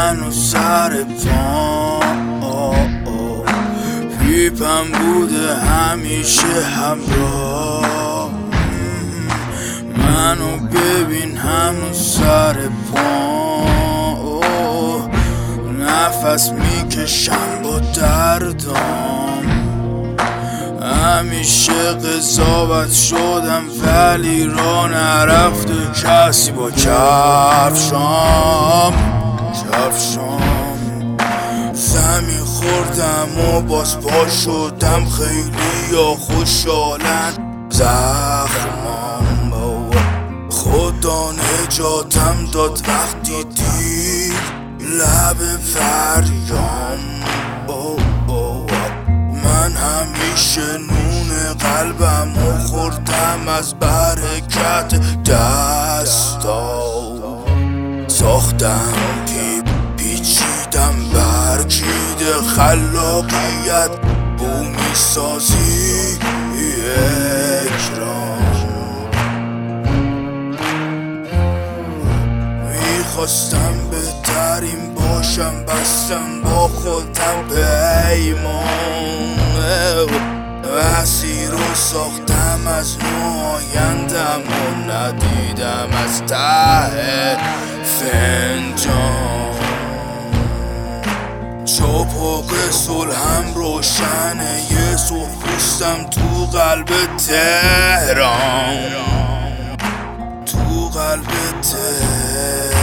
هنوز سر پام، پیپم بوده همیشه همراه. منو ببین هنوز سر پام، نفس میکشم با دردام. همیشه قضاوت شدم ولی را نرفته کسی با کفشام. زمین خوردم و باز پا شدم، خیلی یا خوشحالن زخمام. خدا نجاتم داد وقتی دید لب فریام. من همیشه نون قلبمو خوردم از برکت دستا. ساختم پیچیدم برکیده خلاقیت بومی سازی اکرام. میخواستم بهترین باشم، بستم با خودم پیمان. مسیر رو ساختم از نوآیندم و ندیدم از ته فنجان. چاپاق صلحم روشنه، یه صبح پوستم تو قلب تهران، تو قلب تهران.